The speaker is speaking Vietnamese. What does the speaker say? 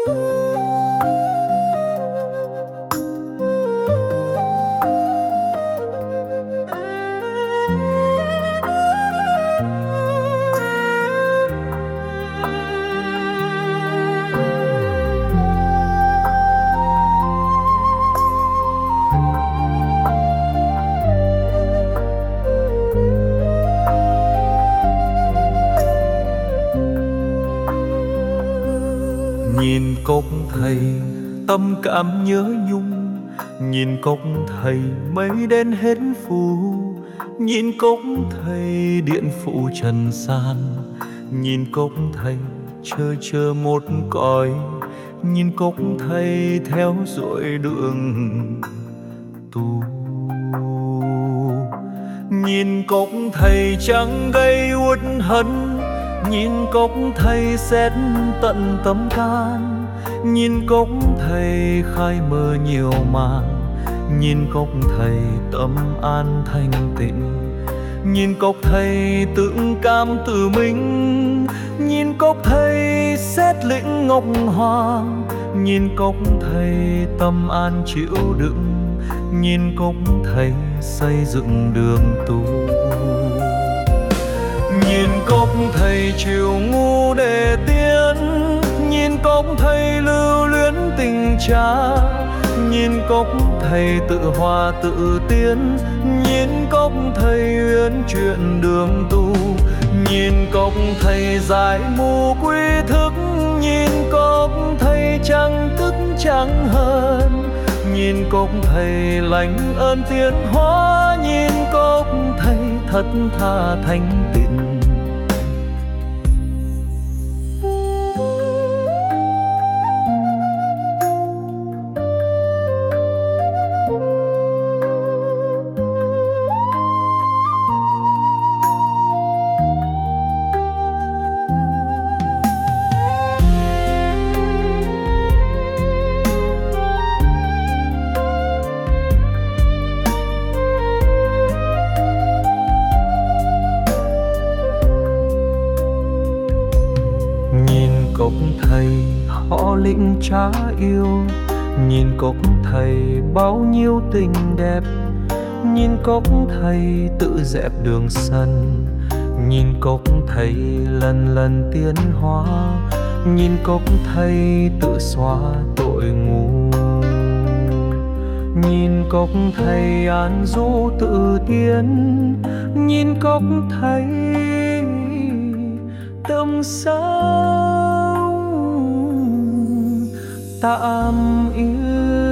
Nhìn cốc thầy tâm cảm nhớ nhung, nhìn cốc thầy mây đen hết phủ, nhìn cốc thầy điện phụ trần gian, nhìn cốc thầy chờ một cõi, nhìn cốc thầy theo dõi đường tu. Nhìn cốc thầy chẳng gây uất hận, nhìn cốc thầy xét tận tâm can, nhìn cốc thầy khai mở nhiều màn, nhìn cốc thầy tâm an thanh tịnh, nhìn cốc thầy tự cam tự minh, nhìn cốc thầy xét lĩnh ngọc hoàng, nhìn cốc thầy tâm an chịu đựng, nhìn cốc thầy xây dựng đường tu. Nhìn cốc thầy chịu ngu để tiến, nhìn cốc thầy lưu luyến tình cha, nhìn cốc thầy tự hòa tự tiến, nhìn cốc thầy uyên chuyển đường tu, nhìn cốc thầy giải mù quy thức, nhìn cốc thầy chẳng tức chẳng hờn, nhìn cốc thầy lành ơn tiến hóa, nhìn cốc thầy thật tha thanh tịnh. Cốc thầy họ lĩnh trả yêu, nhìn cốc thầy bao nhiêu tình đẹp, nhìn cốc thầy tự dẹp đường sân, nhìn cốc thầy lần lần tiến hóa, nhìn cốc thầy tự xóa tội ngu, nhìn cốc thầy an du tự tiến, nhìn cốc thầy tâm sao tạm yên.